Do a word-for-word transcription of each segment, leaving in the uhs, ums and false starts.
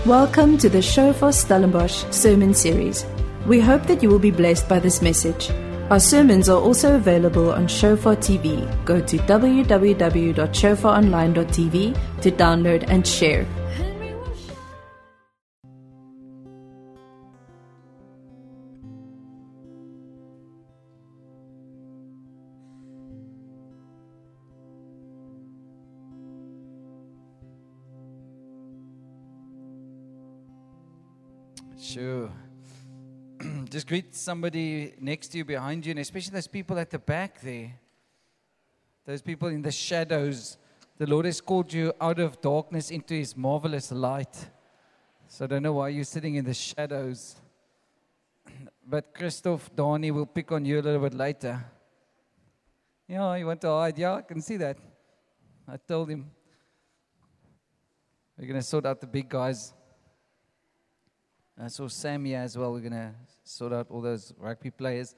Welcome to the Shofar Stellenbosch sermon series. We hope that you will be blessed by this message. Our sermons are also available on Shofar T V. Go to w w w dot shofar online dot t v to download and share. Sure. Just greet somebody next to you, behind you, and especially those people at the back there. Those people in the shadows. The Lord has called you out of darkness into His marvelous light. So I don't know why you're sitting in the shadows. But Christoph Dani will pick on you a little bit later. Yeah, you want to hide? Yeah, I can see that. I told him. We're going to sort out the big guys. I saw Sam here as well. We're going to sort out all those rugby players.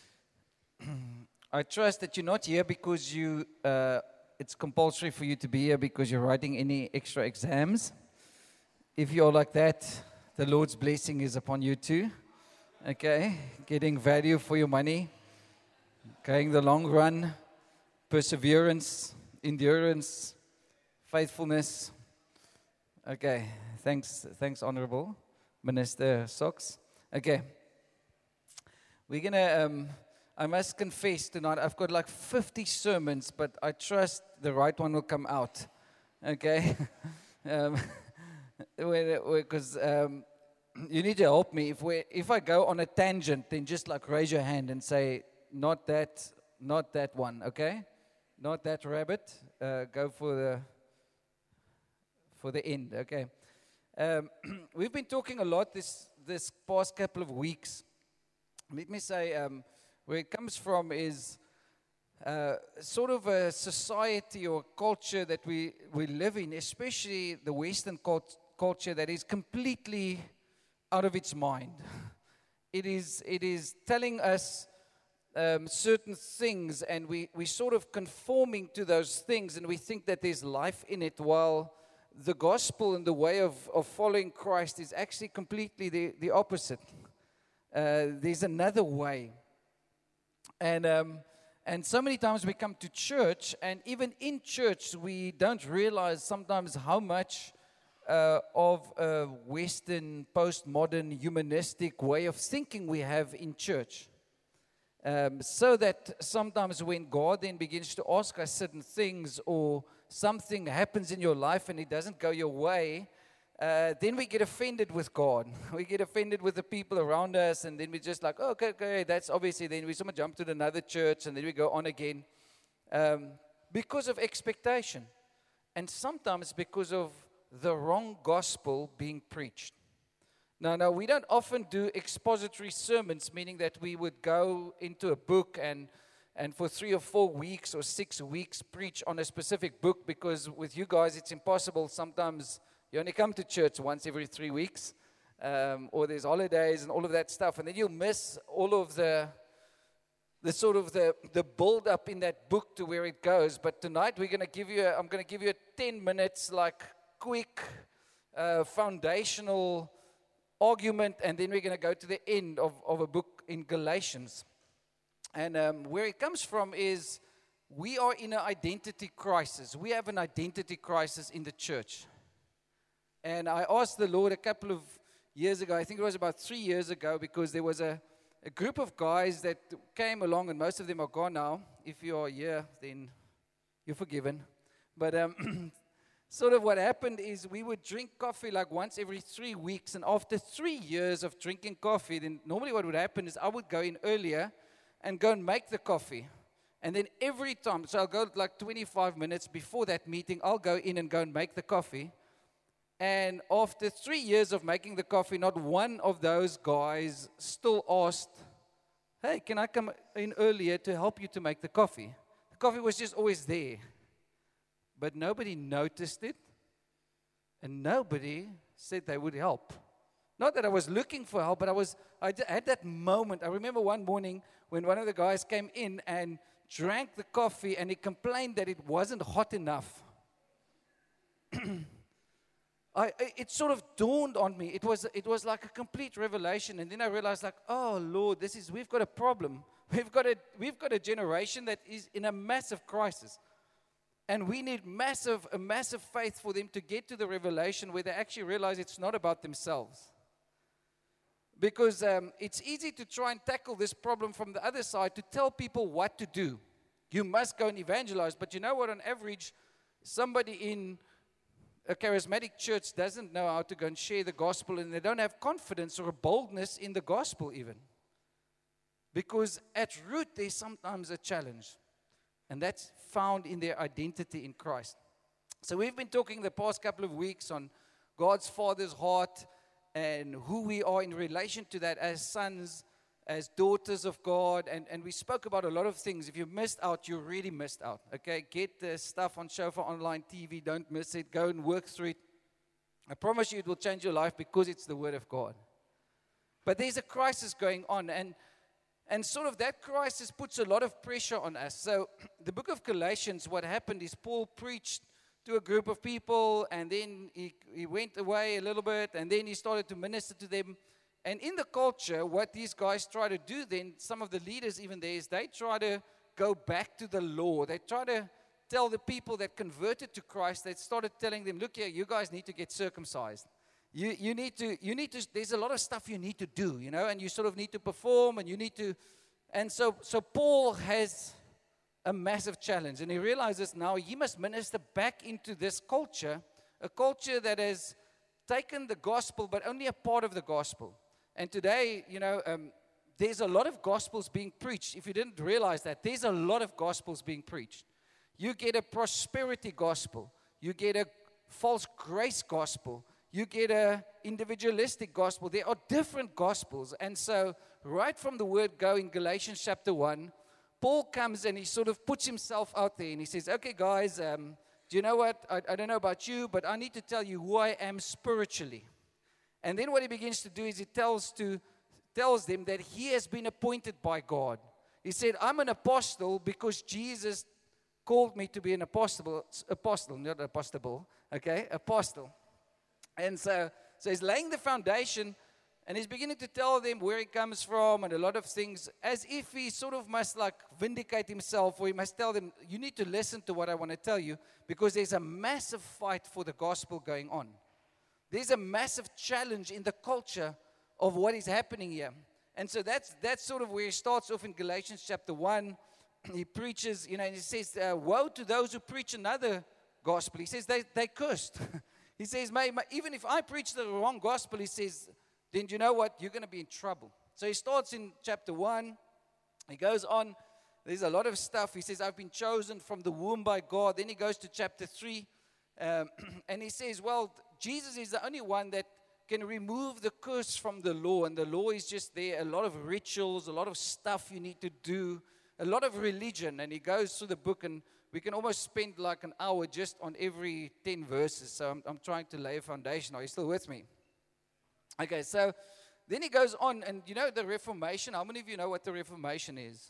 I trust that you're not here because you. Uh, it's compulsory for you to be here because you're writing any extra exams. If you're like that, the Lord's blessing is upon you too. Okay? Getting value for your money. Going the long run. Perseverance. Endurance. Faithfulness. Okay. Thanks, thanks, Honorable Minister Socks. Okay. We're going to, um, I must confess tonight, I've got like fifty sermons, but I trust the right one will come out. Okay? um, because um, you need to help me. If we, if I go on a tangent, then just like raise your hand and say, not that, not that one, okay? Not that rabbit. Uh, go for the, for the end, okay? Um, we've been talking a lot this, this past couple of weeks. Let me say, um, where it comes from is uh, sort of a society or culture that we, we live in, especially the Western cult- culture that is completely out of its mind. It is, it is telling us um, certain things, and we, we sort of conforming to those things, and we think that there's life in it, while the gospel and the way of, of following Christ is actually completely the, the opposite. Uh, there's another way. And um, and so many times we come to church, and even in church, we don't realize sometimes how much uh, of a Western, postmodern, humanistic way of thinking we have in church. Um, so that sometimes when God then begins to ask us certain things, or something happens in your life and it doesn't go your way, uh, then we get offended with God. We get offended with the people around us, and then we just like, oh, okay, okay, that's obviously, then we someone jump to another church, and then we go on again. Um, because of expectation. And sometimes because of the wrong gospel being preached. Now, now, we don't often do expository sermons, meaning that we would go into a book and and for three or four weeks or six weeks preach on a specific book, because with you guys it's impossible. Sometimes you only come to church once every three weeks, um, or there's holidays and all of that stuff, and then you'll miss all of the the sort of the, the build up in that book to where it goes. But tonight we're going to give you, a, I'm going to give you a ten minutes like quick uh, foundational argument, and then we're going to go to the end of, of a book in Galatians. And um, where it comes from is we are in an identity crisis. We have an identity crisis in the church. And I asked the Lord a couple of years ago, I think it was about three years ago, because there was a, a group of guys that came along, and most of them are gone now. If you are here, then you're forgiven. But um, sort of what happened is we would drink coffee like once every three weeks. And after three years of drinking coffee, then normally what would happen is I would go in earlier and go and make the coffee. And then every time, so I'll go like twenty-five minutes before that meeting, I'll go in and go and make the coffee. And after three years of making the coffee, not one of those guys still asked, hey, can I come in earlier to help you to make the coffee? The coffee was just always there. But nobody noticed it, and nobody said they would help. Not that I was looking for help, but I was. I had that moment. I remember one morning when one of the guys came in and drank the coffee, and he complained that it wasn't hot enough. I, it sort of dawned on me. It was, it was like a complete revelation. And then I realized, like, oh, Lord, this is, we've got a problem. We've got a, we've got a generation that is in a massive crisis. And we need massive, a massive faith for them to get to the revelation where they actually realize it's not about themselves. Because um, it's easy to try and tackle this problem from the other side, to tell people what to do. You must go and evangelize. But you know what? On average, somebody in a charismatic church doesn't know how to go and share the gospel, and they don't have confidence or a boldness in the gospel even. Because at root, there's sometimes a challenge. And that's found in their identity in Christ. So we've been talking the past couple of weeks on God's Father's heart and who we are in relation to that as sons, as daughters of God. And, and we spoke about a lot of things. If you missed out, you really missed out. Okay, get the stuff on Shofar Online T V. Don't miss it. Go and work through it. I promise you it will change your life because it's the Word of God. But there's a crisis going on. And And sort of that crisis puts a lot of pressure on us. So the book of Galatians, what happened is Paul preached to a group of people, and then he, he went away a little bit, and then he started to minister to them. And in the culture, what these guys try to do then, some of the leaders even there, is they try to go back to the law. They try to tell the people that converted to Christ, they started telling them, look here, you guys need to get circumcised. You, you need to, you need to, there's a lot of stuff you need to do, you know, and you sort of need to perform, and you need to, and so, so Paul has a massive challenge, and he realizes now he must minister back into this culture, a culture that has taken the gospel, but only a part of the gospel. And today, you know, um, there's a lot of gospels being preached. If you didn't realize that, there's a lot of gospels being preached. You get a prosperity gospel. You get a false grace gospel. You get a individualistic gospel. There are different gospels. And so right from the word go in Galatians chapter one, Paul comes and he sort of puts himself out there. And he says, okay, guys, um, do you know what? I, I don't know about you, but I need to tell you who I am spiritually. And then what he begins to do is he tells, to, tells them that he has been appointed by God. He said, I'm an apostle because Jesus called me to be an apostle, apostle, not apostle, okay, apostle. And so, so he's laying the foundation, and he's beginning to tell them where he comes from and a lot of things, as if he sort of must like vindicate himself, or he must tell them, you need to listen to what I want to tell you, because there's a massive fight for the gospel going on. There's a massive challenge in the culture of what is happening here. And so that's that's sort of where he starts off in Galatians chapter one. He preaches, you know, and he says, uh, woe to those who preach another gospel. He says they, they cursed. He says, may, may, even if I preach the wrong gospel, he says, then you know what? You're going to be in trouble. So he starts in chapter one. He goes on. There's a lot of stuff. He says, I've been chosen from the womb by God. Then he goes to chapter three. Um, and he says, well, Jesus is the only one that can remove the curse from the law. And the law is just there. A lot of rituals, a lot of stuff you need to do, a lot of religion. And he goes through the book, and we can almost spend like an hour just on every ten verses. So I'm, I'm trying to lay a foundation. Are you still with me? Okay, so then he goes on, and you know the Reformation. How many of you know what the Reformation is?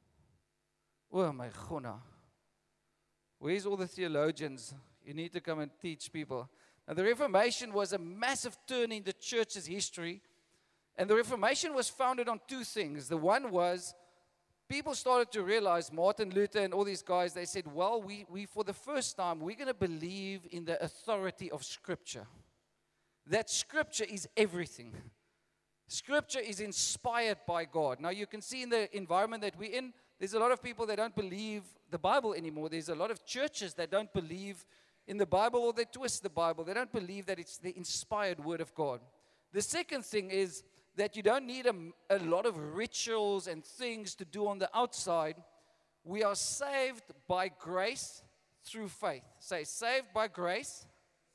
Oh my God. Where's all the theologians? You need to come and teach people. Now, the Reformation was a massive turn in the church's history. And the Reformation was founded on two things. The one was people started to realize, Martin Luther and all these guys, they said, well, we, we for the first time, we're going to believe in the authority of Scripture. That Scripture is everything. Scripture is inspired by God. Now, you can see in the environment that we're in, there's a lot of people that don't believe the Bible anymore. There's a lot of churches that don't believe in the Bible, or they twist the Bible. They don't believe that it's the inspired Word of God. The second thing is that you don't need a, a lot of rituals and things to do on the outside. We are saved by grace through faith. Say, saved by grace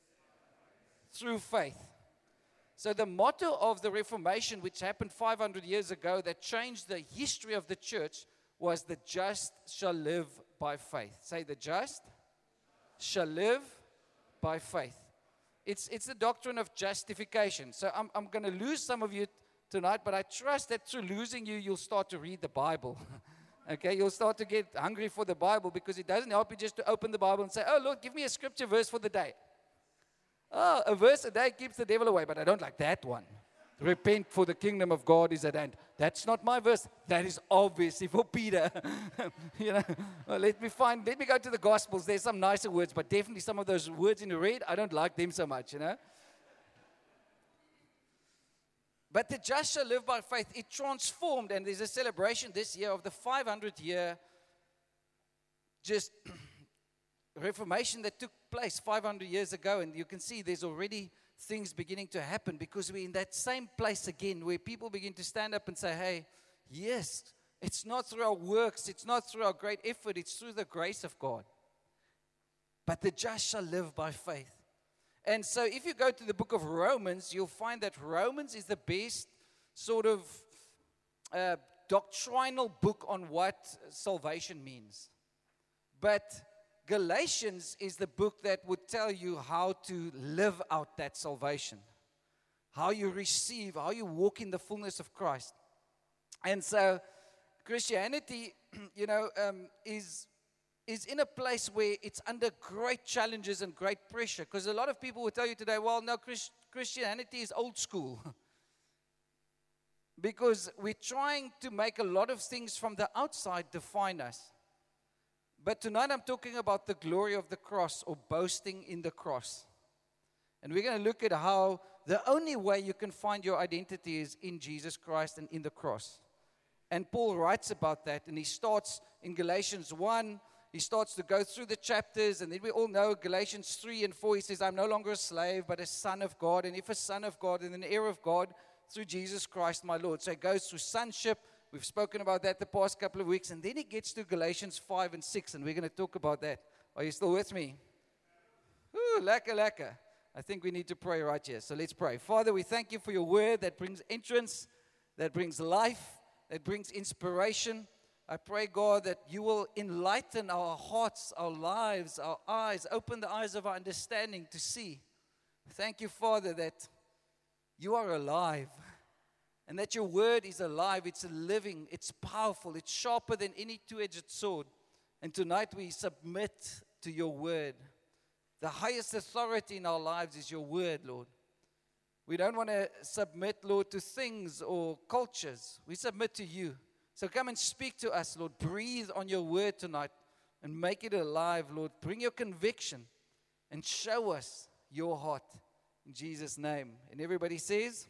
through faith. So the motto of the Reformation, which happened five hundred years ago, that changed the history of the church, was the just shall live by faith. Say, the just shall live by faith. It's, it's the doctrine of justification. So I'm, I'm going to lose some of you tonight, but I trust that through losing you, you'll start to read the Bible. Okay, you'll start to get hungry for the Bible, because it doesn't help you just to open the Bible and say, oh, Lord, give me a scripture verse for the day. Oh, a verse a day keeps the devil away, but I don't like that one. Repent, for the kingdom of God is at hand. That's not my verse. That is obviously for Peter. you know, well, let me find, let me go to the Gospels. There's some nicer words, but definitely some of those words in the red, I don't like them so much, you know. But the just shall live by faith. It transformed, and there's a celebration this year of the five hundred year just Reformation that took place five hundred years ago, and you can see there's already things beginning to happen because we're in that same place again where people begin to stand up and say, hey, yes, it's not through our works, it's not through our great effort, it's through the grace of God. But the just shall live by faith. And so if you go to the book of Romans, you'll find that Romans is the best sort of uh, doctrinal book on what salvation means. But Galatians is the book that would tell you how to live out that salvation, how you receive, how you walk in the fullness of Christ. And so Christianity, you know, um, is, is in a place where it's under great challenges and great pressure. Because a lot of people will tell you today, well, no, Christ, Christianity is old school. Because we're trying to make a lot of things from the outside define us. But tonight I'm talking about the glory of the cross, or boasting in the cross. And we're going to look at how the only way you can find your identity is in Jesus Christ and in the cross. And Paul writes about that, and he starts in Galatians one. He starts to go through the chapters, and then we all know Galatians three and four. He says, I'm no longer a slave, but a son of God. And if a son of God, then an heir of God through Jesus Christ my Lord. So he goes through sonship. We've spoken about that the past couple of weeks. And then he gets to Galatians five and six, and we're going to talk about that. Are you still with me? Ooh, lacquer, lacquer. I think we need to pray right here. So let's pray. Father, we thank you for your word that brings entrance, that brings life, that brings inspiration. I pray, God, that you will enlighten our hearts, our lives, our eyes, open the eyes of our understanding to see. Thank you, Father, that you are alive. And that your word is alive, it's living, it's powerful, it's sharper than any two-edged sword. And tonight we submit to your word. The highest authority in our lives is your word, Lord. We don't want to submit, Lord, to things or cultures. We submit to you. So come and speak to us, Lord. Breathe on your word tonight and make it alive, Lord. Bring your conviction and show us your heart. In Jesus' name. And everybody says,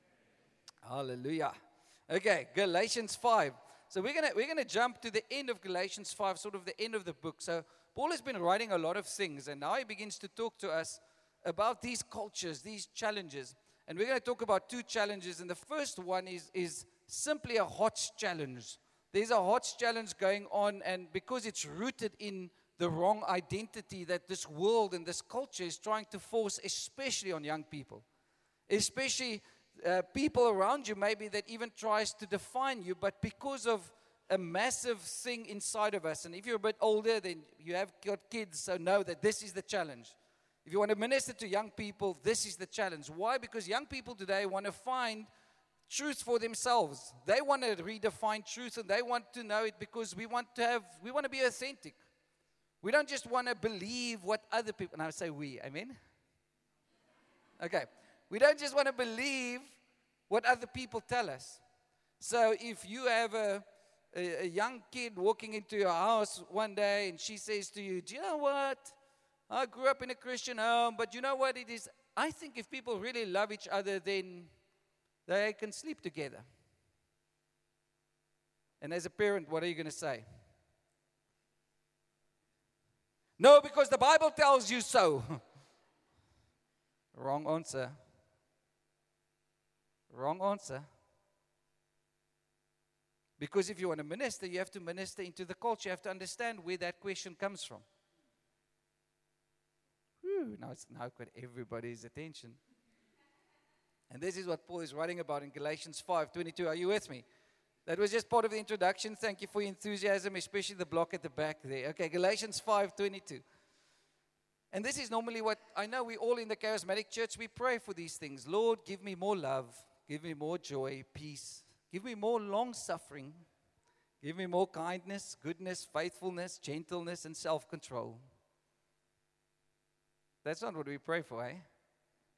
hallelujah. Okay, Galatians five. So we're gonna we're gonna jump to the end of Galatians five, sort of the end of the book. So Paul has been writing a lot of things, and now he begins to talk to us about these cultures, these challenges. And we're going to talk about two challenges. And the first one is is simply a HOTS challenge. There's a HOTS challenge going on, and because it's rooted in the wrong identity that this world and this culture is trying to force, especially on young people, especially Uh, people around you maybe that even tries to define you, but because of a massive thing inside of us. And if you're a bit older, then you have got kids, so know that this is the challenge. If you want to minister to young people, this is the challenge. Why? Because young people today want to find truth for themselves. They want to redefine truth, and they want to know it because we want to have, we want to be authentic. We don't just want to believe what other people, and I say we, amen? Okay. We don't just want to believe what other people tell us. So if you have a, a, a young kid walking into your house one day and she says to you, do you know what? I grew up in a Christian home, but you know what it is? I think if people really love each other, then they can sleep together. And as a parent, what are you going to say? No, because the Bible tells you so. Wrong answer. Wrong answer. Because if you want to minister, you have to minister into the culture. You have to understand where that question comes from. Whew, now it's now got everybody's attention. And this is what Paul is writing about in Galatians five twenty-two. Are you with me? That was just part of the introduction. Thank you for your enthusiasm, especially the block at the back there. Okay, Galatians five twenty-two. And this is normally what, I know we all in the charismatic church, we pray for these things. Lord, give me more love. Give me more joy, peace. Give me more long-suffering. Give me more kindness, goodness, faithfulness, gentleness, and self-control. That's not what we pray for, eh?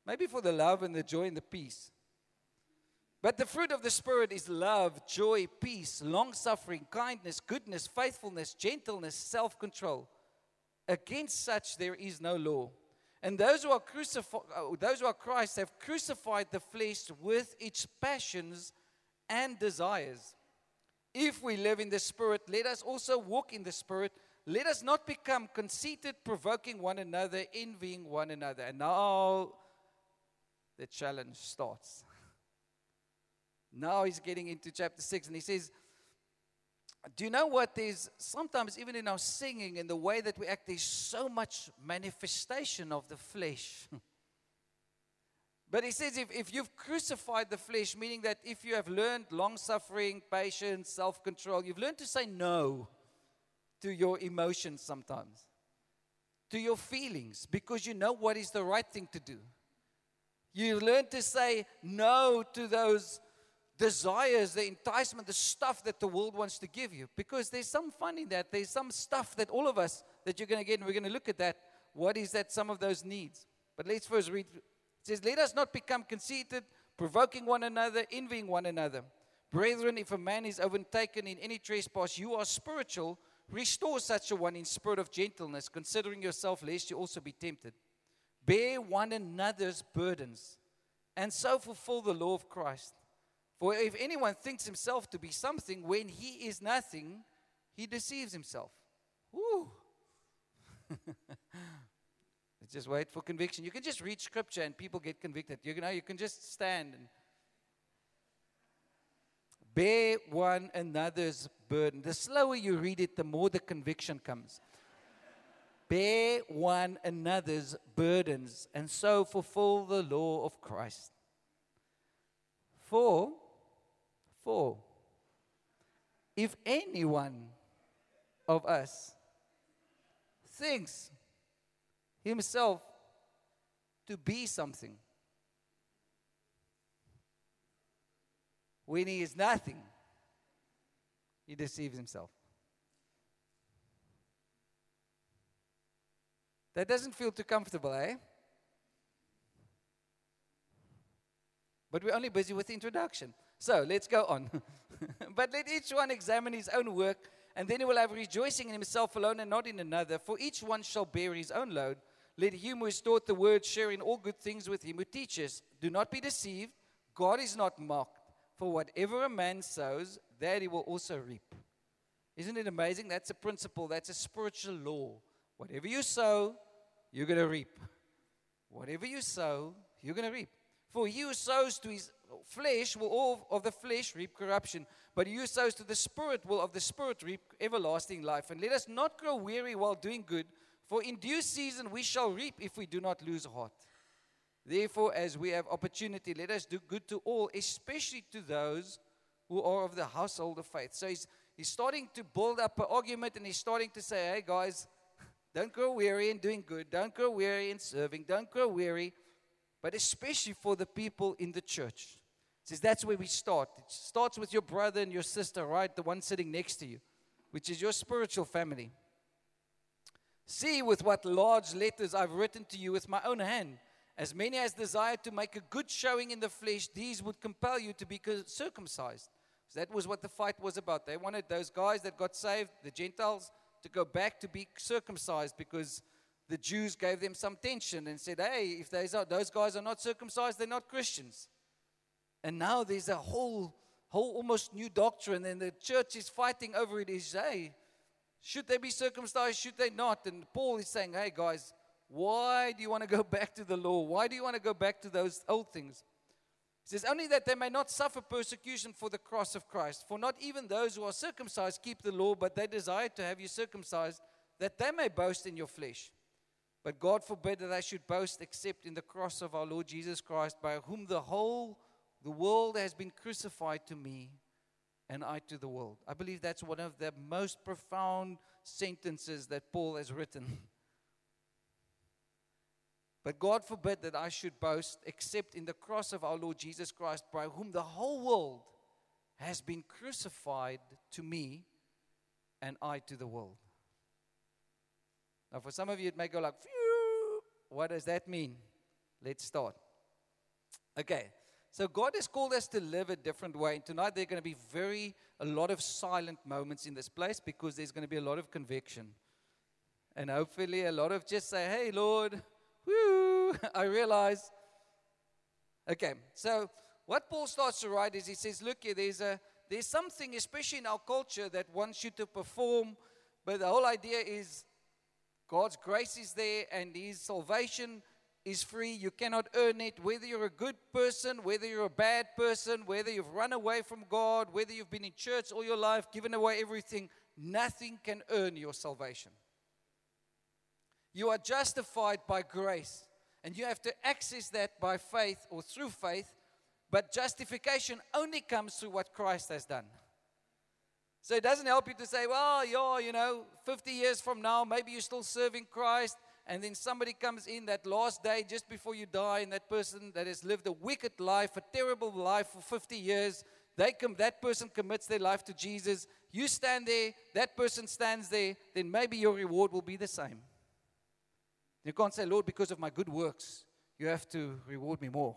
Maybe for the love and the joy and the peace. But the fruit of the Spirit is love, joy, peace, long-suffering, kindness, goodness, faithfulness, gentleness, self-control. Against such there is no law. And those who are crucified, those who are Christ have crucified the flesh with its passions and desires. If we live in the Spirit, let us also walk in the Spirit. Let us not become conceited, provoking one another, envying one another. And now the challenge starts. Now he's getting into chapter six, and he says, do you know what? There's sometimes, even in our singing and the way that we act, there's so much manifestation of the flesh. But he says, if, if you've crucified the flesh, meaning that if you have learned long-suffering, patience, self-control, you've learned to say no to your emotions sometimes, to your feelings, because you know what is the right thing to do. You learn to say no to those desires, the enticement, the stuff that the world wants to give you. Because there's some fun in that. There's some stuff that all of us, that you're going to get, and we're going to look at that. What is that, some of those needs? But let's first read. It says, let us not become conceited, provoking one another, envying one another. Brethren, if a man is overtaken in any trespass, you are spiritual, restore such a one in spirit of gentleness, considering yourself, lest you also be tempted. Bear one another's burdens, and so fulfill the law of Christ. For if anyone thinks himself to be something when he is nothing, he deceives himself. Woo! Just wait for conviction. You can just read scripture and people get convicted. You know, you can just stand and bear one another's burden. The slower you read it, the more the conviction comes. Bear one another's burdens, and so fulfill the law of Christ. For, for, if anyone of us thinks himself to be something when he is nothing, he deceives himself. That doesn't feel too comfortable, eh? But we're only busy with the introduction. So let's go on. But let each one examine his own work, and then he will have rejoicing in himself alone and not in another. For each one shall bear his own load. Let him who is taught the word share in all good things with him who teaches. Do not be deceived. God is not mocked. For whatever a man sows, that he will also reap. Isn't it amazing? That's a principle. That's a spiritual law. Whatever you sow, you're going to reap. Whatever you sow, you're going to reap. For he who sows to his flesh will all of the flesh reap corruption. But he who sows to the Spirit will of the Spirit reap everlasting life. And let us not grow weary while doing good, for in due season we shall reap if we do not lose heart. Therefore, as we have opportunity, let us do good to all, especially to those who are of the household of faith. So he's, he's starting to build up an argument, and he's starting to say, hey guys, don't grow weary in doing good. Don't grow weary in serving. Don't grow weary. But especially for the people in the church. He says that's where we start. It starts with your brother and your sister, right? The one sitting next to you, which is your spiritual family. See with what large letters I've written to you with my own hand. As many as desire to make a good showing in the flesh, these would compel you to be circumcised. So that was what the fight was about. They wanted those guys that got saved, the Gentiles, to go back to be circumcised because the Jews gave them some tension and said, hey, if those, are, those guys are not circumcised, they're not Christians. And now there's a whole, whole almost new doctrine, and the church is fighting over it. Is, hey, should they be circumcised? Should they not? And Paul is saying, hey, guys, why do you want to go back to the law? Why do you want to go back to those old things? He says, only that they may not suffer persecution for the cross of Christ. For not even those who are circumcised keep the law, but they desire to have you circumcised, that they may boast in your flesh. But God forbid that I should boast except in the cross of our Lord Jesus Christ, by whom the whole, the world has been crucified to me, and I to the world. I believe that's one of the most profound sentences that Paul has written. But God forbid that I should boast except in the cross of our Lord Jesus Christ, by whom the whole world has been crucified to me, and I to the world. Now for some of you it may go like, phew, what does that mean? Let's start. Okay, so God has called us to live a different way. And tonight there are going to be very, a lot of silent moments in this place because there's going to be a lot of conviction. And hopefully a lot of just say, hey, Lord, whoo, I realize. Okay, so what Paul starts to write is he says, look here, there's, a, there's something, especially in our culture, that wants you to perform. But the whole idea is God's grace is there and His salvation is free. You cannot earn it. Whether you're a good person, whether you're a bad person, whether you've run away from God, whether you've been in church all your life, given away everything, nothing can earn your salvation. You are justified by grace, and you have to access that by faith or through faith, but justification only comes through what Christ has done. So it doesn't help you to say, well, yeah, you know, fifty years from now, maybe you're still serving Christ, and then somebody comes in that last day just before you die, and that person that has lived a wicked life, a terrible life for fifty years, they come, that person commits their life to Jesus. You stand there, that person stands there, then maybe your reward will be the same. You can't say, Lord, because of my good works, you have to reward me more.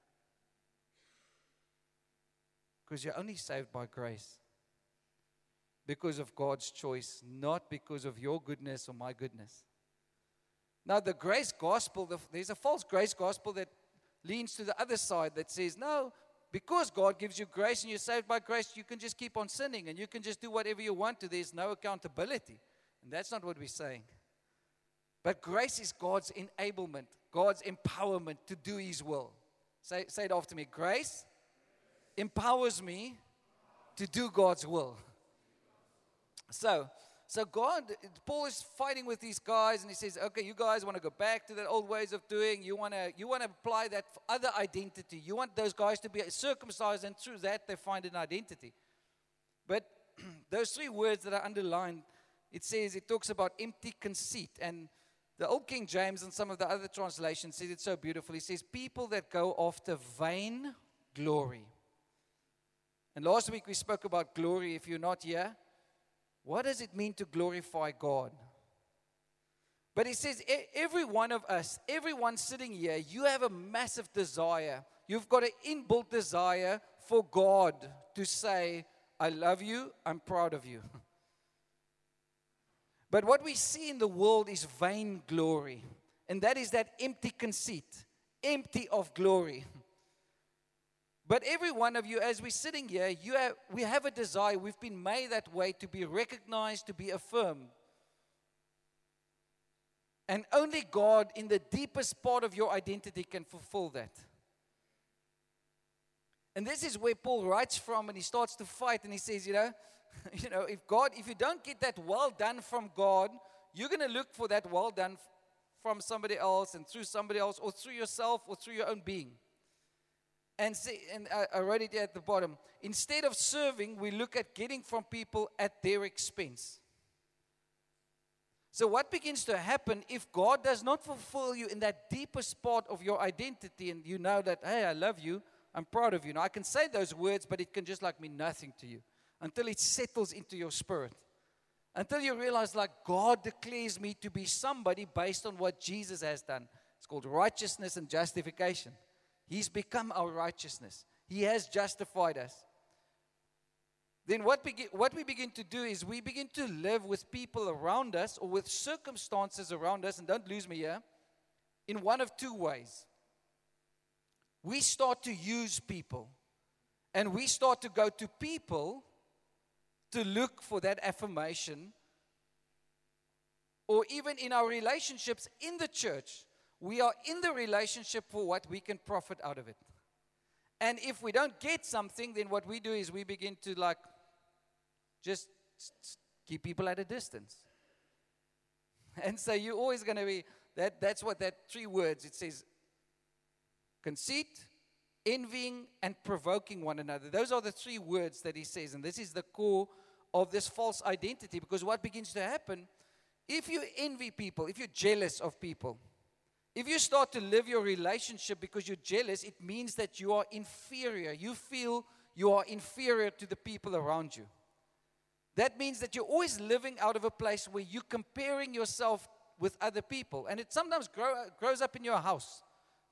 Because you're only saved by grace. Because of God's choice, not because of your goodness or my goodness. Now, the grace gospel, the, there's a false grace gospel that leans to the other side that says, no, because God gives you grace and you're saved by grace, you can just keep on sinning and you can just do whatever you want to. There's no accountability. And that's not what we're saying. But grace is God's enablement, God's empowerment to do His will. Say, say it after me. Grace empowers me to do God's will. So, so God, Paul is fighting with these guys, and he says, okay, you guys want to go back to the old ways of doing. You want to, you want to apply that other identity. You want those guys to be circumcised, and through that they find an identity. But those three words that are underlined, it says, it talks about empty conceit. And the Old King James and some of the other translations says it so beautifully. It says, people that go after vain glory. And last week we spoke about glory. If you're not here, what does it mean to glorify God? But he says, every one of us, everyone sitting here, you have a massive desire. You've got an inbuilt desire for God to say, I love you, I'm proud of you. But what we see in the world is vain glory. And that is that empty conceit, empty of glory. But every one of you, as we're sitting here, you have, we have a desire. We've been made that way to be recognized, to be affirmed. And only God, in the deepest part of your identity, can fulfill that. And this is where Paul writes from, and he starts to fight, and he says, you know, you know, if God, if you don't get that well done from God, you're going to look for that well done from somebody else, and through somebody else, or through yourself, or through your own being. And, see, and I, I wrote it here at the bottom. Instead of serving, we look at getting from people at their expense. So what begins to happen if God does not fulfill you in that deepest part of your identity, and you know that, hey, I love you, I'm proud of you. Now, I can say those words, but it can just like mean nothing to you until it settles into your spirit. Until you realize, like, God declares me to be somebody based on what Jesus has done. It's called righteousness and justification. He's become our righteousness. He has justified us. Then what, begin, what we begin to do is we begin to live with people around us or with circumstances around us, and don't lose me here, in one of two ways. We start to use people, and we start to go to people to look for that affirmation, or even in our relationships in the church. We are in the relationship for what we can profit out of it. And if we don't get something, then what we do is we begin to like just keep people at a distance. And so you're always going to be, that. that's what that three words, it says, conceit, envying, and provoking one another. Those are the three words that he says. And this is the core of this false identity. Because what begins to happen, if you envy people, if you're jealous of people, if you start to live your relationship because you're jealous, it means that you are inferior. You feel you are inferior to the people around you. That means that you're always living out of a place where you're comparing yourself with other people. And it sometimes grow, grows up in your house.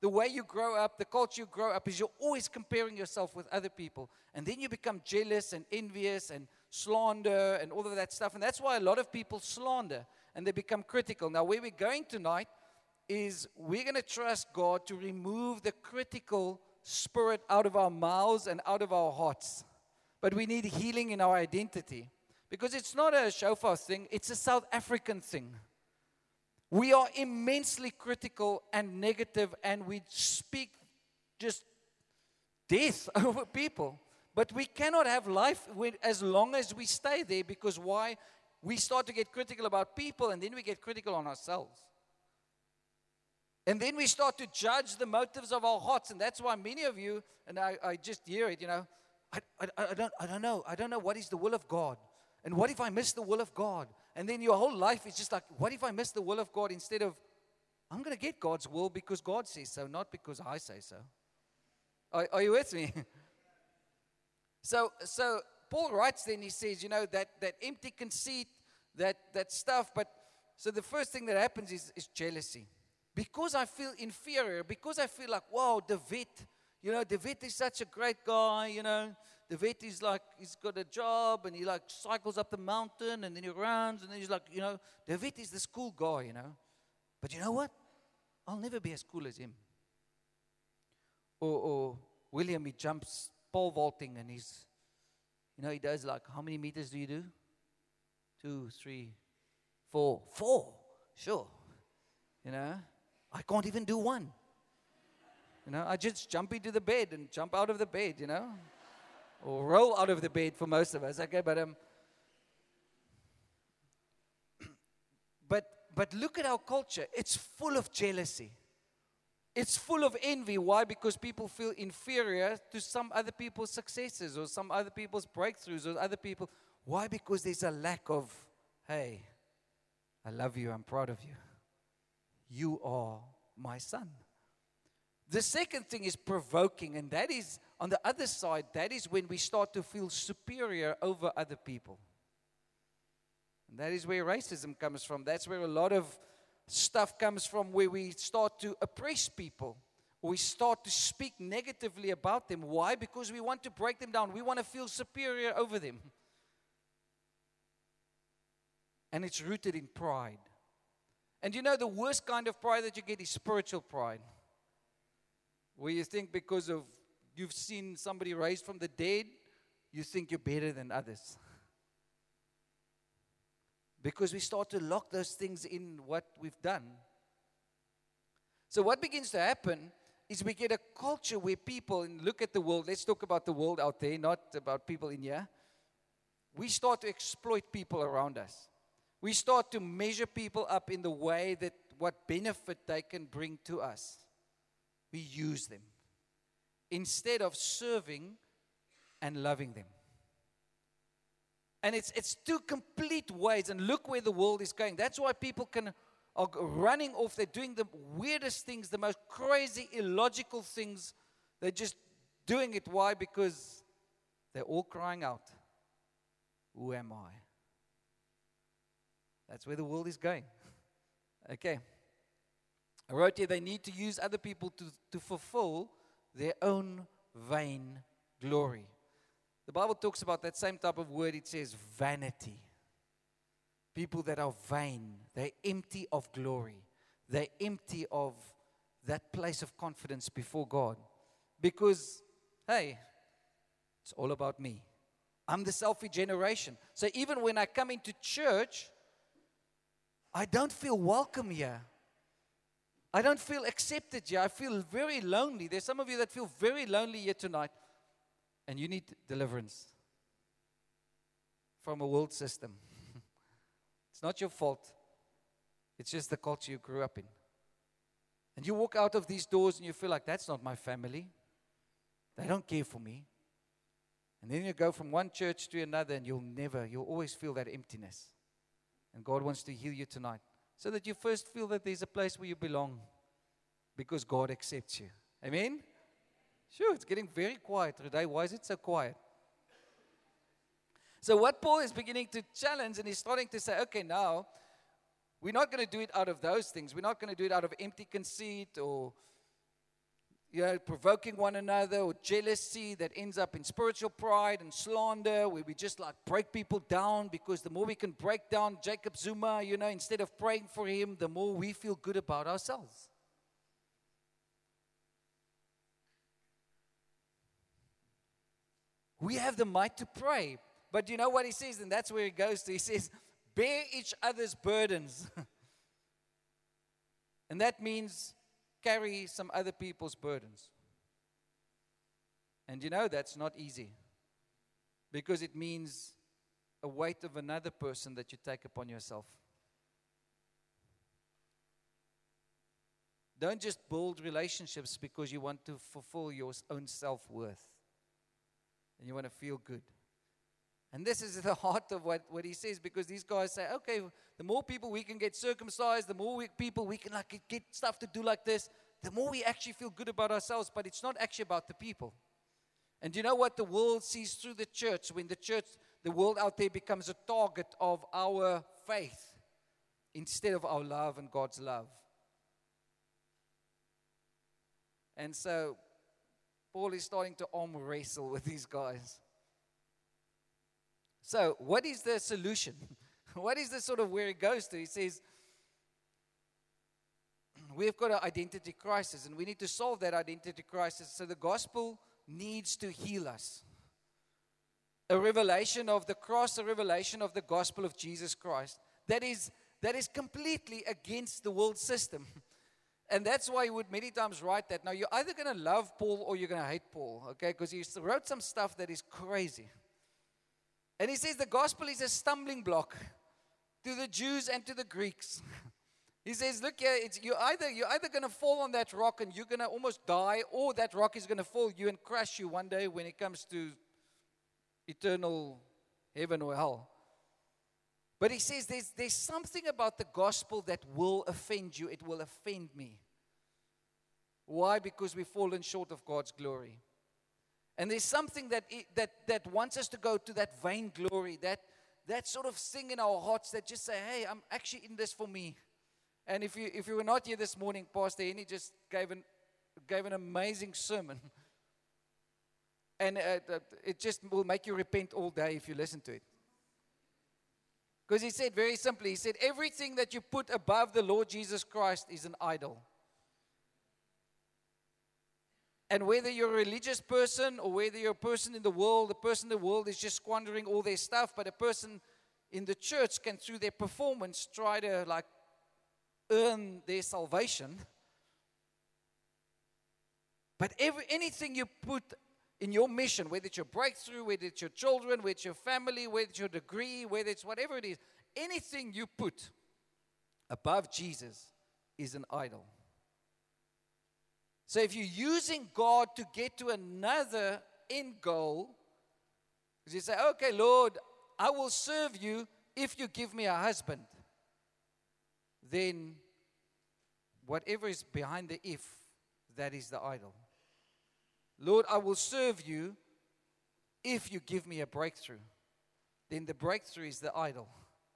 the way you grow up, the culture you grow up, is you're always comparing yourself with other people. And then you become jealous and envious and slander and all of that stuff. And that's why a lot of people slander and they become critical. Now, where we're going tonight is we're going to trust God to remove the critical spirit out of our mouths and out of our hearts. But we need healing in our identity. Because it's not a shofar thing, it's a South African thing. We are immensely critical and negative, and we speak just death over people. But we cannot have life with, as long as we stay there, because why? We start to get critical about people, and then we get critical on ourselves. And then we start to judge the motives of our hearts, and that's why many of you, and I, I just hear it, you know, I, I, I, don't, I don't know, I don't know what is the will of God. And what if I miss the will of God? And then your whole life is just like, what if I miss the will of God, instead of, I'm going to get God's will because God says so, not because I say so. Are, are you with me? so, so Paul writes then, he says, you know, that, that empty conceit, that, that stuff. But so the first thing that happens is, is jealousy. Because I feel inferior, because I feel like, wow, David, you know, David is such a great guy, you know. David is like, he's got a job, and he like cycles up the mountain, and then he runs, and then he's like, you know, David is this cool guy, you know. But you know what? I'll never be as cool as him. Or, or William, he jumps pole vaulting, and he's, you know, he does like, how many meters do you do? Two, three, four. Four, sure. You know, I can't even do one. You know, I just jump into the bed and jump out of the bed, you know. Or roll out of the bed for most of us, okay? But um, but but look at our culture. It's full of jealousy. It's full of envy. Why? Because people feel inferior to some other people's successes or some other people's breakthroughs or other people. Why? Because there's a lack of, hey, I love you. I'm proud of you. You are my son. The second thing is provoking, and that is, on the other side, that is when we start to feel superior over other people. And that is where racism comes from. That's where a lot of stuff comes from, where we start to oppress people. Or we start to speak negatively about them. Why? Because we want to break them down. We want to feel superior over them. And it's rooted in pride. And you know, the worst kind of pride that you get is spiritual pride. Where you think because of you've seen somebody raised from the dead, you think you're better than others. Because we start to lock those things in what we've done. So what begins to happen is we get a culture where people, and look at the world, let's talk about the world out there, not about people in here. We start to exploit people around us. We start to measure people up in the way that what benefit they can bring to us. We use them instead of serving and loving them. And it's it's two complete ways. And look where the world is going. That's why people can are running off. They're doing the weirdest things, the most crazy, illogical things. They're just doing it. Why? Because they're all crying out, who am I? That's where the world is going. Okay. I wrote here, they need to use other people to, to fulfill their own vain glory. The Bible talks about that same type of word. It says vanity. People that are vain. They're empty of glory. They're empty of that place of confidence before God. Because, hey, it's all about me. I'm the selfie generation. So even when I come into church, I don't feel welcome here. I don't feel accepted here. I feel very lonely. There's some of you that feel very lonely here tonight. And you need deliverance from a world system. It's not your fault. It's just the culture you grew up in. And you walk out of these doors and you feel like, that's not my family. They don't care for me. And then you go from one church to another and you'll never, you'll always feel that emptiness. And God wants to heal you tonight. So that you first feel that there's a place where you belong. Because God accepts you. Amen? Sure, it's getting very quiet today. Why is it so quiet? So what Paul is beginning to challenge, and he's starting to say, okay, now, we're not going to do it out of those things. We're not going to do it out of empty conceit or you know, provoking one another, or jealousy that ends up in spiritual pride and slander, where we just like break people down, because the more we can break down Jacob Zuma, you know, instead of praying for him, the more we feel good about ourselves. We have the might to pray. But you know what he says? And that's where he goes to. He says, bear each other's burdens. And that means carry some other people's burdens. And you know that's not easy. Because it means a weight of another person that you take upon yourself. Don't just build relationships because you want to fulfill your own self-worth. And you want to feel good. And this is the heart of what, what he says, because these guys say, okay, the more people we can get circumcised, the more we, people we can like get stuff to do like this, the more we actually feel good about ourselves. But it's not actually about the people. And you know what the world sees through the church? When the church, the world out there becomes a target of our faith instead of our love and God's love. And so Paul is starting to arm wrestle with these guys. So, what is the solution? What is the sort of where it goes to? He says, we've got an identity crisis, and we need to solve that identity crisis. So the gospel needs to heal us. A revelation of the cross, a revelation of the gospel of Jesus Christ. That is, that is completely against the world system. And that's why he would many times write that. Now, you're either going to love Paul or you're going to hate Paul, okay? Because he wrote some stuff that is crazy. And he says the gospel is a stumbling block to the Jews and to the Greeks. He says, look here, it's, you're either, you're either going to fall on that rock and you're going to almost die, or that rock is going to fall you and crush you one day when it comes to eternal heaven or hell. But he says there's, there's something about the gospel that will offend you. It will offend me. Why? Because we've fallen short of God's glory. And there's something that, that, that wants us to go to that vain glory, that, that sort of thing in our hearts that just say, hey, I'm actually in this for me. And if you if you were not here this morning, Pastor Henny just gave an, gave an amazing sermon. And uh, it just will make you repent all day if you listen to it. Because he said very simply, he said, everything that you put above the Lord Jesus Christ is an idol. And whether you're a religious person or whether you're a person in the world, the person in the world is just squandering all their stuff, but a person in the church can, through their performance, try to like earn their salvation. But every, anything you put in your mission, whether it's your breakthrough, whether it's your children, whether it's your family, whether it's your degree, whether it's whatever it is, anything you put above Jesus is an idol. So if you're using God to get to another end goal, because you say, okay, Lord, I will serve you if you give me a husband, then whatever is behind the if, that is the idol. Lord, I will serve you if you give me a breakthrough. Then the breakthrough is the idol.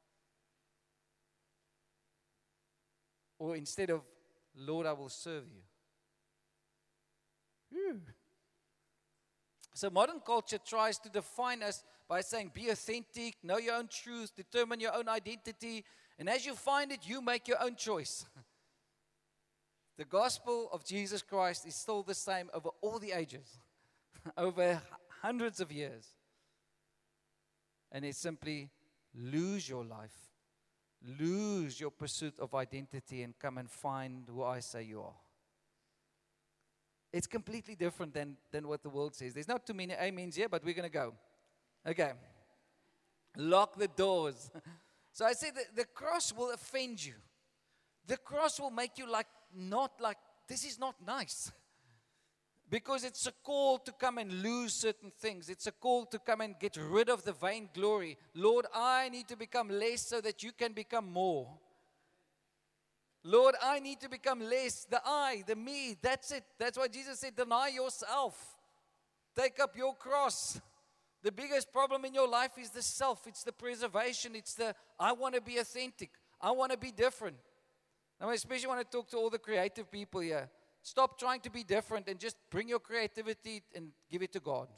Or instead of, Lord, I will serve you. Whew. So modern culture tries to define us by saying, be authentic, know your own truth, determine your own identity, and as you find it, you make your own choice. The gospel of Jesus Christ is still the same over all the ages, over hundreds of years. And it's simply lose your life, lose your pursuit of identity, and come and find who I say you are. It's completely different than, than what the world says. There's not too many amens here, but we're going to go. Okay. Lock the doors. So I said the, the cross will offend you. The cross will make you like, not like, this is not nice. Because it's a call to come and lose certain things. It's a call to come and get rid of the vain glory. Lord, I need to become less so that you can become more. Lord, I need to become less, the I, the me, that's it. That's why Jesus said, deny yourself. Take up your cross. The biggest problem in your life is the self. It's the preservation. It's the, I want to be authentic. I want to be different. Now, I especially want to talk to all the creative people here. Stop trying to be different and just bring your creativity and give it to God.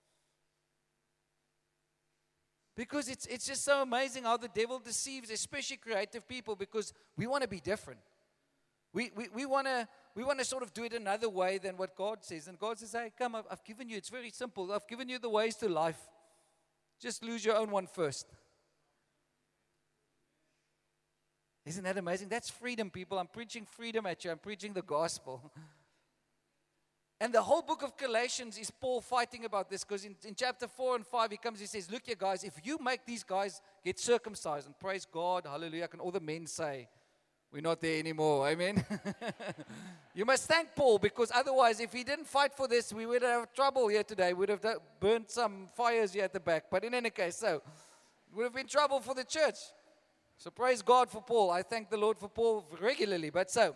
Because it's, it's just so amazing how the devil deceives, especially creative people, because we want to be different. We, we, we want to we want to sort of do it another way than what God says. And God says, hey, come, I've, I've given you, it's very simple. I've given you the ways to life. Just lose your own one first. Isn't that amazing? That's freedom, people. I'm preaching freedom at you. I'm preaching the gospel. And the whole book of Galatians is Paul fighting about this, because in, in chapter four and five, he comes, he says, look here, guys, if you make these guys get circumcised, and praise God, hallelujah, can all the men say, we're not there anymore, amen? You must thank Paul, because otherwise, if he didn't fight for this, we would have trouble here today. We would have burnt some fires here at the back. But in any case, so, it would have been trouble for the church. So praise God for Paul. I thank the Lord for Paul regularly, but so.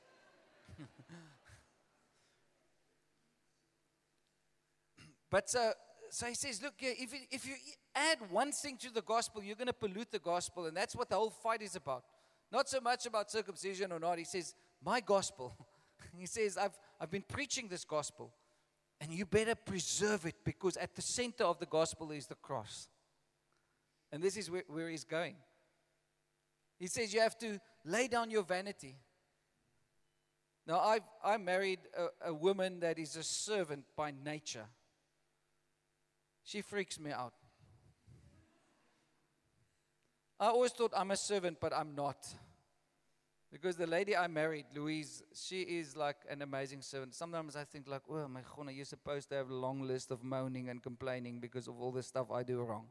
But so, so he says, look, if you, if you add one thing to the gospel, you're going to pollute the gospel. And that's what the whole fight is about. Not so much about circumcision or not. He says, my gospel. He says, I've, I've been preaching this gospel. And you better preserve it, because at the center of the gospel is the cross. And this is where, where he's going. He says you have to lay down your vanity. Now, I've, I married a, a woman that is a servant by nature. She freaks me out. I always thought I'm a servant, but I'm not. Because the lady I married, Louise, she is like an amazing servant. Sometimes I think like, oh, my God, you're supposed to have a long list of moaning and complaining because of all the stuff I do wrong.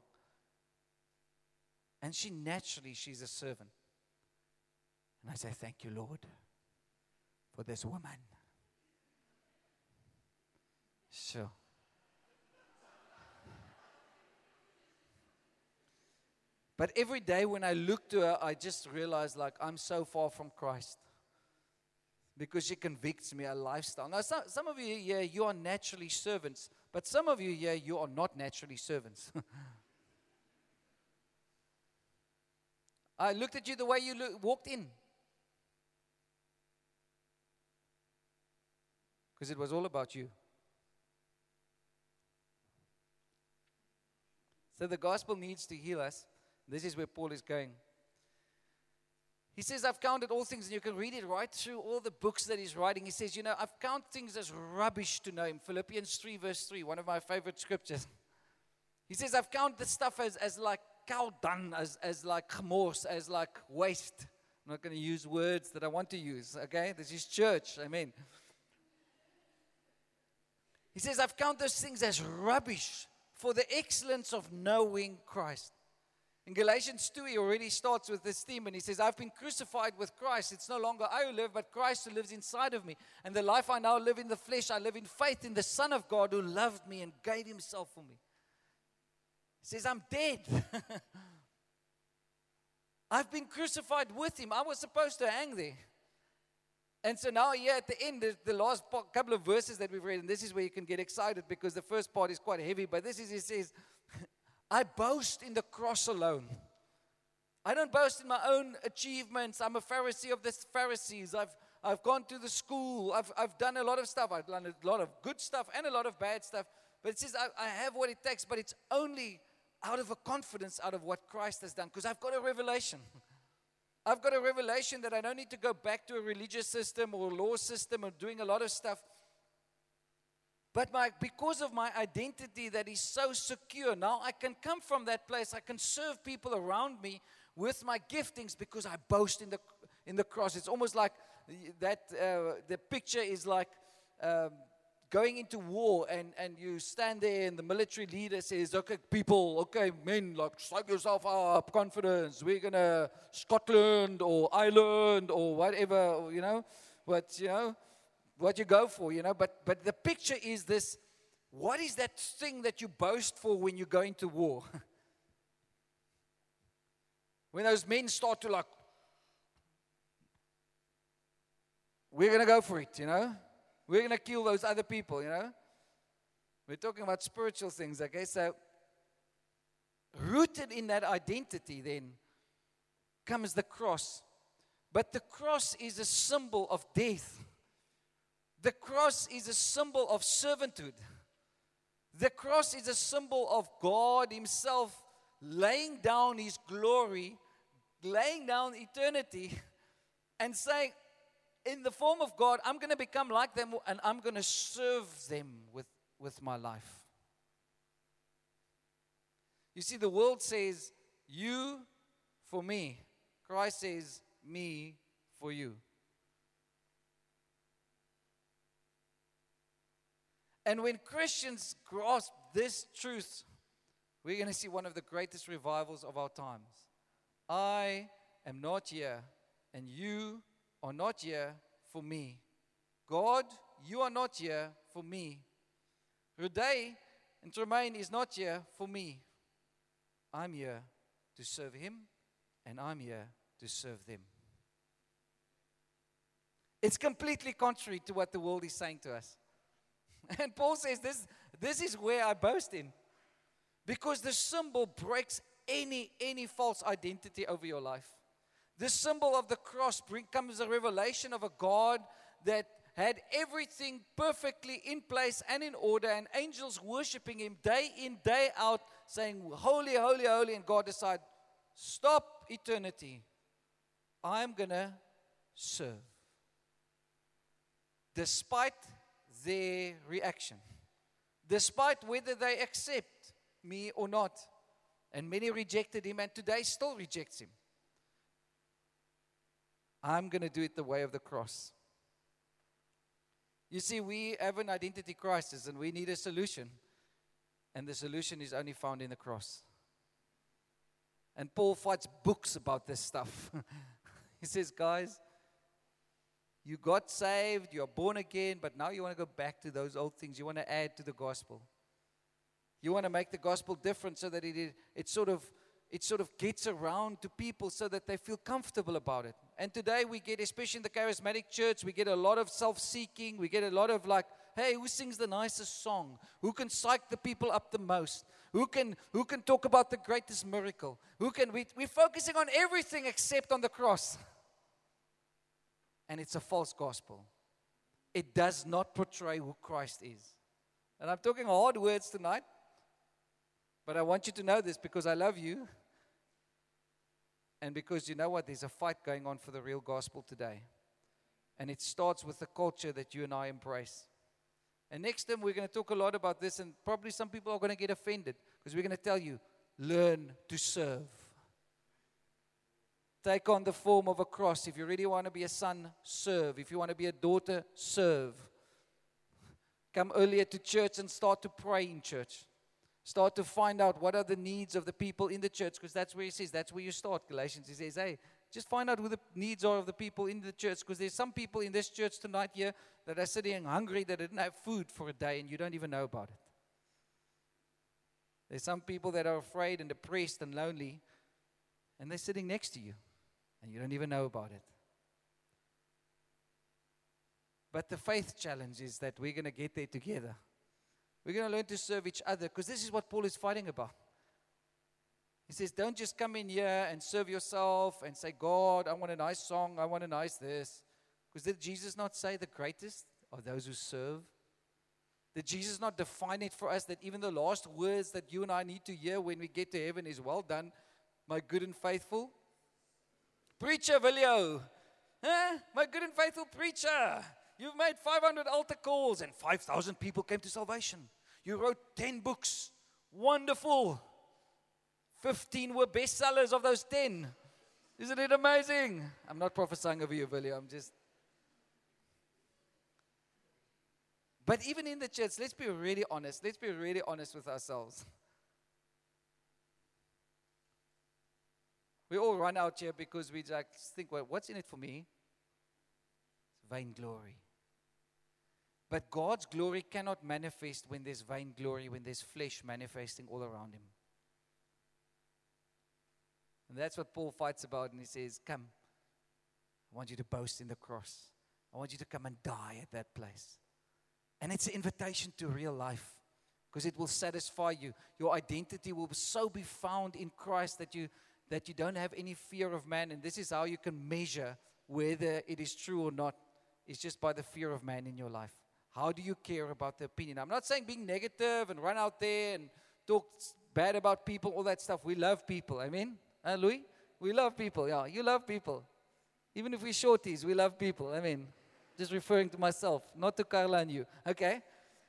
And she naturally, she's a servant. And I say, thank you, Lord, for this woman. Sure. But every day when I look to her, I just realize like I'm so far from Christ. Because she convicts me a lifestyle. Now, some, some of you here, you are naturally servants. But some of you here, you are not naturally servants. I looked at you the way you look, walked in. Because it was all about you. So the gospel needs to heal us. This is where Paul is going. He says, I've counted all things, and you can read it right through all the books that he's writing. He says, you know, I've counted things as rubbish to know him. Philippians three, verse three, one of my favorite scriptures. He says, I've counted this stuff as, as like cow dung, as, as like gemors, as like waste. I'm not going to use words that I want to use, okay? This is church, amen. He says, I've counted those things as rubbish for the excellence of knowing Christ. In Galatians two, he already starts with this theme, and he says, I've been crucified with Christ. It's no longer I who live, but Christ who lives inside of me. And the life I now live in the flesh, I live in faith in the Son of God who loved me and gave himself for me. He says, I'm dead. I've been crucified with him. I was supposed to hang there. And so now here at the end, the, the last part, couple of verses that we've read, and this is where you can get excited because the first part is quite heavy, but this is, he says, I boast in the cross alone. I don't boast in my own achievements. I'm a Pharisee of the Pharisees. I've I've gone to the school. I've I've done a lot of stuff. I've done a lot of good stuff and a lot of bad stuff. But it says I, I have what it takes, but it's only out of a confidence out of what Christ has done. Because I've got a revelation. I've got a revelation that I don't need to go back to a religious system or law system or doing a lot of stuff. But my, because of my identity that is so secure, now I can come from that place. I can serve people around me with my giftings because I boast in the in the cross. It's almost like that. Uh, the picture is like um, going into war, and, and you stand there, and the military leader says, "Okay, people, okay, men, like psych yourself up, confidence. We're gonna Scotland or Ireland or whatever, you know, but you know." What you go for, you know, but but the picture is this, what is that thing that you boast for when you go into war? When those men start to like, we're going to go for it, you know, we're going to kill those other people, you know, we're talking about spiritual things, okay, so rooted in that identity then comes the cross, but the cross is a symbol of death. The cross is a symbol of servanthood. The cross is a symbol of God Himself laying down His glory, laying down eternity, and saying, in the form of God, I'm going to become like them and I'm going to serve them with, with my life. You see, the world says, you for me. Christ says, me for you. And when Christians grasp this truth, we're going to see one of the greatest revivals of our times. I am not here, and you are not here for me. God, you are not here for me. Ruday and Tremaine is not here for me. I'm here to serve Him, and I'm here to serve them. It's completely contrary to what the world is saying to us. And Paul says this, this is where I boast in. Because the symbol breaks any, any false identity over your life. The symbol of the cross becomes a revelation of a God that had everything perfectly in place and in order, and angels worshiping Him day in, day out, saying, holy, holy, holy, and God decided, stop eternity. I'm going to serve. Despite their reaction, despite whether they accept me or not. And many rejected Him, and today still rejects Him. I'm going to do it the way of the cross. You see, we have an identity crisis and we need a solution. And the solution is only found in the cross. And Paul fights books about this stuff. He says, guys, you got saved, you're born again, but now you want to go back to those old things. You want to add to the gospel. You want to make the gospel different so that it, it sort of it sort of gets around to people so that they feel comfortable about it. And today we get, especially in the charismatic church, we get a lot of self-seeking. We get a lot of like, hey, who sings the nicest song? Who can psych the people up the most? Who can who can talk about the greatest miracle? Who can we, we're focusing on everything except on the cross. And it's a false gospel. It does not portray who Christ is. And I'm talking hard words tonight. But I want you to know this because I love you. And because you know what? There's a fight going on for the real gospel today. And it starts with the culture that you and I embrace. And next time we're going to talk a lot about this. And probably some people are going to get offended. Because we're going to tell you, learn to serve. Take on the form of a cross. If you really want to be a son, serve. If you want to be a daughter, serve. Come earlier to church and start to pray in church. Start to find out what are the needs of the people in the church, because that's where he says, that's where you start. Galatians, he says, hey, just find out who the needs are of the people in the church, because there's some people in this church tonight here that are sitting hungry, that didn't have food for a day, and you don't even know about it. There's some people that are afraid and depressed and lonely, and they're sitting next to you, and you don't even know about it. But the faith challenge is that we're going to get there together. We're going to learn to serve each other, because this is what Paul is fighting about. He says, don't just come in here and serve yourself and say, God, I want a nice song, I want a nice this. Because did Jesus not say the greatest are those who serve? Did Jesus not define it for us that even the last words that you and I need to hear when we get to heaven is, well done, my good and faithful preacher, Vilio? Huh? My good and faithful preacher. You've made five hundred altar calls and five thousand people came to salvation. You wrote ten books. Wonderful. fifteen were bestsellers of those ten. Isn't it amazing? I'm not prophesying over you, Vilio. I'm just... But even in the church, let's be really honest. Let's be really honest with ourselves. We all run out here because we like think, well, what's in it for me? It's vainglory. But God's glory cannot manifest when there's vainglory, when there's flesh manifesting all around Him. And that's what Paul fights about, and he says, come, I want you to boast in the cross. I want you to come and die at that place. And it's an invitation to real life, because it will satisfy you. Your identity will so be found in Christ that you that you don't have any fear of man. And this is how you can measure whether it is true or not. is just by the fear of man in your life. How do you care about the opinion? I'm not saying being negative and run out there and talk bad about people, all that stuff. We love people. Amen? Huh, Louis? We love people. Yeah, you love people. Even if we're shorties, we love people. I mean, just referring to myself, not to Carla and you. Okay?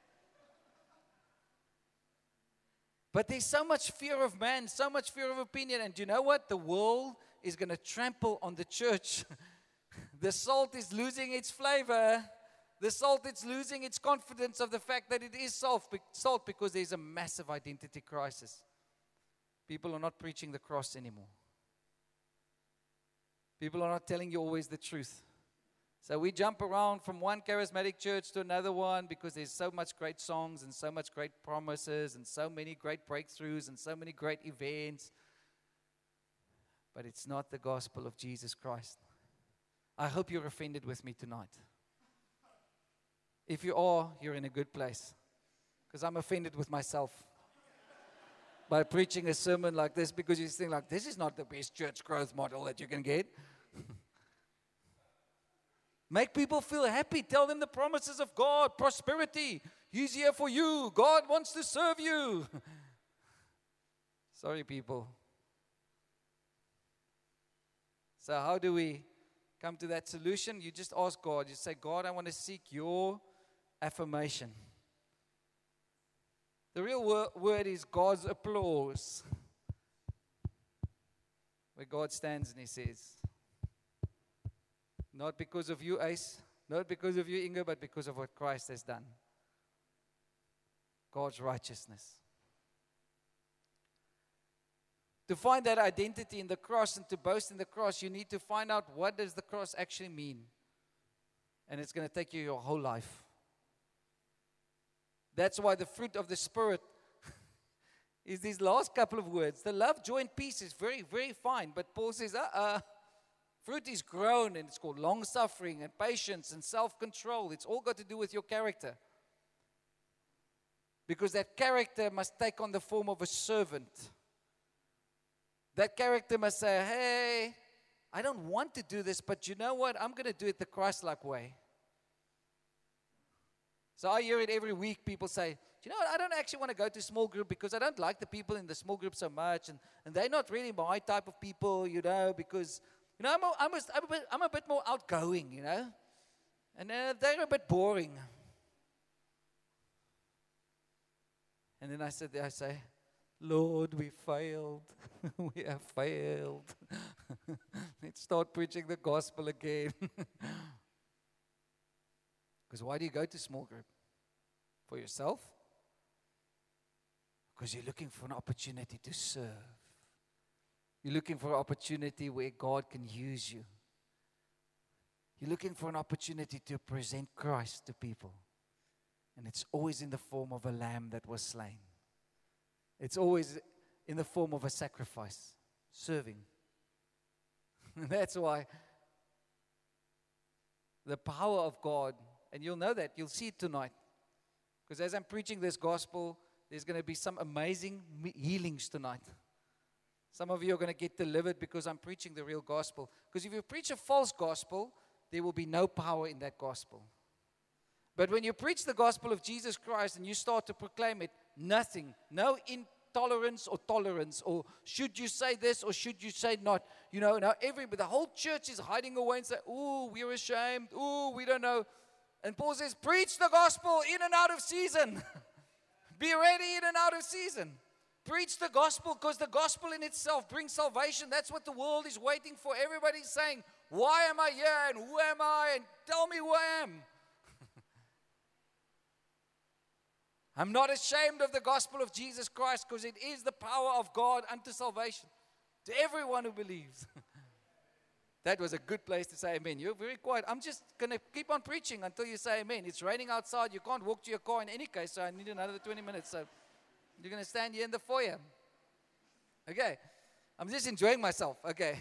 But there's so much fear of man, so much fear of opinion. And do you know what? The world is going to trample on the church. The salt is losing its flavor. The salt is losing its confidence of the fact that it is salt, salt because there's a massive identity crisis. People are not preaching the cross anymore. People are not telling you always the truth. So we jump around from one charismatic church to another one because there's so much great songs and so much great promises and so many great breakthroughs and so many great events. But it's not the gospel of Jesus Christ. I hope you're offended with me tonight. If you are, you're in a good place. Because I'm offended with myself by preaching a sermon like this, because you think like, this is not the best church growth model that you can get. Make people feel happy. Tell them the promises of God, prosperity. He's here for you. God wants to serve you. Sorry, people. So how do we come to that solution? You just ask God. You say, God, I want to seek your affirmation. The real wor- word is God's applause. Where God stands and He says, not because of you, Ace, not because of you, Inga, but because of what Christ has done. God's righteousness. To find that identity in the cross and to boast in the cross, you need to find out what does the cross actually mean. And it's going to take you your whole life. That's why the fruit of the Spirit is these last couple of words. The love, joy, and peace is very, very fine. But Paul says, uh-uh, fruit is grown, and it's called long-suffering and patience and self-control. It's all got to do with your character. Because that character must take on the form of a servant. That character must say, hey, I don't want to do this, but you know what? I'm going to do it the Christ-like way. So I hear it every week. People say, do you know what? I don't actually want to go to small group because I don't like the people in the small group so much. And, and they're not really my type of people, you know, because, you know, I'm a, I'm a, I'm a, bit, I'm a bit more outgoing, you know. And uh, they're a bit boring. And then I sit there, I say, Lord, we failed. We have failed. Let's start preaching the gospel again. Because why do you go to small group? For yourself? Because you're looking for an opportunity to serve. You're looking for an opportunity where God can use you. You're looking for an opportunity to present Christ to people. And it's always in the form of a lamb that was slain. It's always in the form of a sacrifice, serving. That's why the power of God, and you'll know that, you'll see it tonight. Because as I'm preaching this gospel, there's going to be some amazing healings tonight. Some of you are going to get delivered because I'm preaching the real gospel. Because if you preach a false gospel, there will be no power in that gospel. But when you preach the gospel of Jesus Christ and you start to proclaim it, nothing, no intolerance or tolerance, or should you say this or should you say not. You know, now every, the whole church is hiding away and say, ooh, we're ashamed, ooh, we don't know. And Paul says, preach the gospel in and out of season. Be ready in and out of season. Preach the gospel, because the gospel in itself brings salvation. That's what the world is waiting for. Everybody's saying, why am I here and who am I, and tell me who I am. I'm not ashamed of the gospel of Jesus Christ, because it is the power of God unto salvation to everyone who believes. That was a good place to say amen. You're very quiet. I'm just going to keep on preaching until you say amen. It's raining outside. You can't walk to your car in any case, so I need another twenty minutes. So you're going to stand here in the foyer. Okay. I'm just enjoying myself. Okay.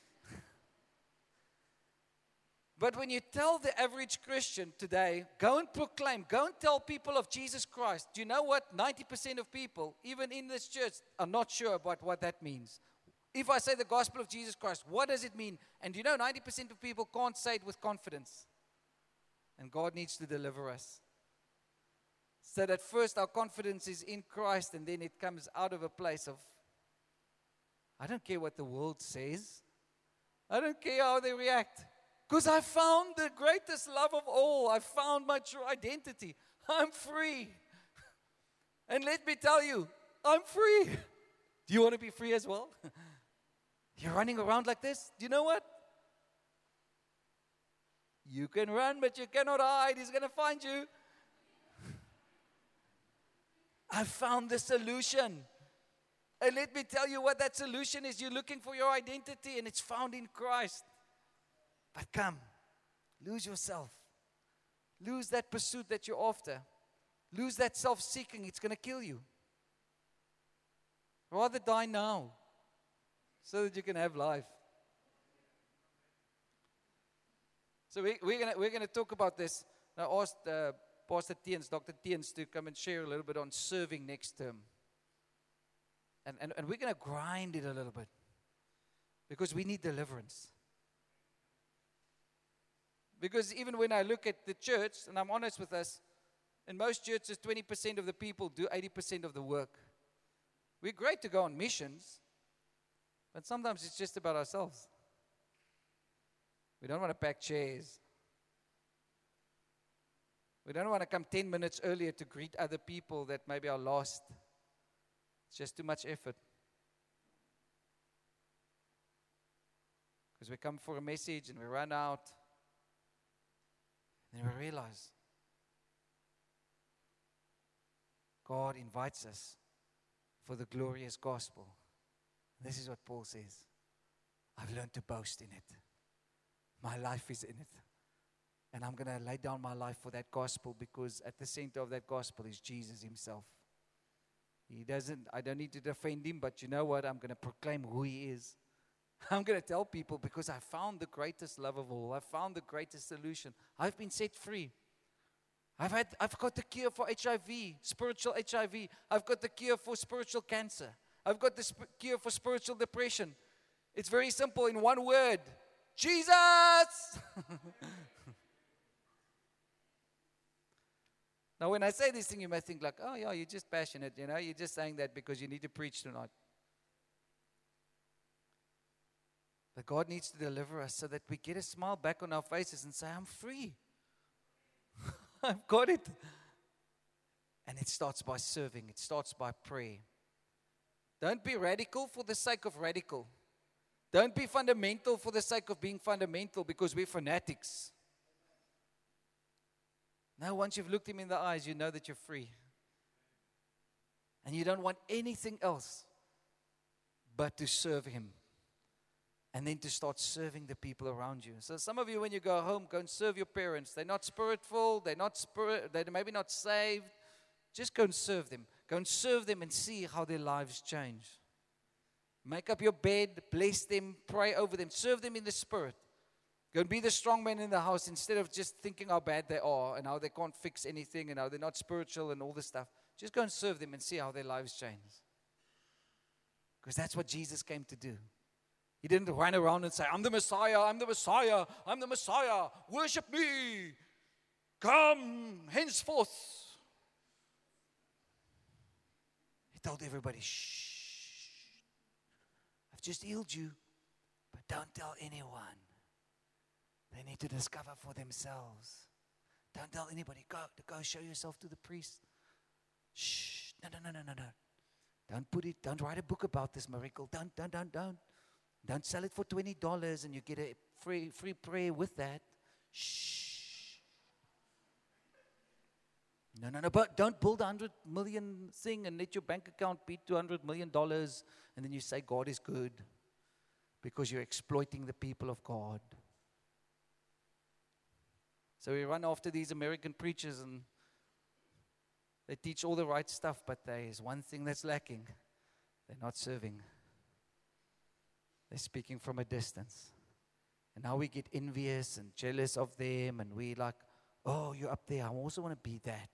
But when you tell the average Christian today, go and proclaim, go and tell people of Jesus Christ. Do you know what? ninety percent of people, even in this church, are not sure about what that means. If I say the gospel of Jesus Christ, what does it mean? And you know, ninety percent of people can't say it with confidence. And God needs to deliver us. So that first our confidence is in Christ, and then it comes out of a place of, I don't care what the world says. I don't care how they react. Because I found the greatest love of all. I found my true identity. I'm free. And let me tell you, I'm free. Do you want to be free as well? You're running around like this? Do you know what? You can run, but you cannot hide. He's going to find you. I found the solution. And let me tell you what that solution is. You're looking for your identity, and it's found in Christ. But come, lose yourself. Lose that pursuit that you're after. Lose that self-seeking. It's going to kill you. Rather die now so that you can have life. So we, we're going we're gonna talk about this. I asked uh, Pastor Tiens, Doctor Tiens, to come and share a little bit on serving next term. And, and, and we're going to grind it a little bit because we need deliverance. Because even when I look at the church, and I'm honest with us, in most churches, twenty percent of the people do eighty percent of the work. We're great to go on missions, but sometimes it's just about ourselves. We don't want to pack chairs. We don't want to come ten minutes earlier to greet other people that maybe are lost. It's just too much effort. Because we come for a message and we run out. And then we realize God invites us for the glorious gospel. This is what Paul says. I've learned to boast in it. My life is in it. And I'm going to lay down my life for that gospel, because at the center of that gospel is Jesus himself. He doesn't, I don't need to defend him, but you know what? I'm going to proclaim who he is. I'm going to tell people, because I found the greatest love of all. I found the greatest solution. I've been set free. I've had, I've got the cure for H I V, spiritual H I V. I've got the cure for spiritual cancer. I've got the sp- cure for spiritual depression. It's very simple in one word. Jesus! Now, when I say this thing, you may think like, oh, yeah, you're just passionate, you know. You're just saying that because you need to preach tonight. But God needs to deliver us so that we get a smile back on our faces and say, I'm free. I've got it. And it starts by serving. It starts by prayer. Don't be radical for the sake of radical. Don't be fundamental for the sake of being fundamental, because we're fanatics. Now, once you've looked him in the eyes, you know that you're free. And you don't want anything else but to serve him. And then to start serving the people around you. So some of you, when you go home, go and serve your parents. They're not spiritful. They're not spirit. They're maybe not saved. Just go and serve them. Go and serve them and see how their lives change. Make up your bed. Bless them. Pray over them. Serve them in the spirit. Go and be the strong man in the house, instead of just thinking how bad they are and how they can't fix anything and how they're not spiritual and all this stuff. Just go and serve them and see how their lives change. Because that's what Jesus came to do. He didn't run around and say, I'm the Messiah, I'm the Messiah, I'm the Messiah. Worship me. Come henceforth. He told everybody, shh. I've just healed you, but don't tell anyone. They need to discover for themselves. Don't tell anybody. Go, go show yourself to the priest. Shh. No, no, no, no, no, no. Don't put it, don't write a book about this miracle. Don't, don't, don't, don't. Don't sell it for twenty dollars and you get a free free prayer with that. Shh. No, no, no. But don't build a hundred million thing and let your bank account be two hundred million dollars and then you say God is good, because you're exploiting the people of God. So we run after these American preachers and they teach all the right stuff, but there is one thing that's lacking. They're not serving. They're speaking from a distance. And now we get envious and jealous of them, and we like, oh, you're up there. I also want to be that.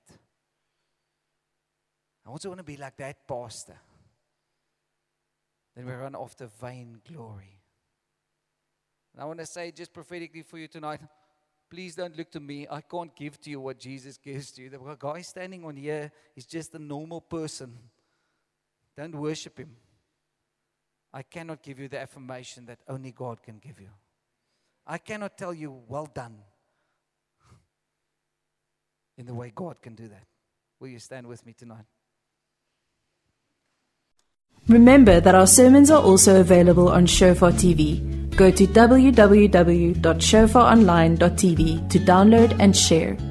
I also want to be like that pastor. Then we run after vain glory. And I want to say just prophetically for you tonight, Please don't look to me. I can't give to you what Jesus gives to you. The guy standing on here is just a normal person. Don't worship him. I cannot give you the affirmation that only God can give you. I cannot tell you, well done, in the way God can do that. Will you stand with me tonight? Remember that our sermons are also available on Shofar T V. Go to w w w dot shofar online dot t v to download and share.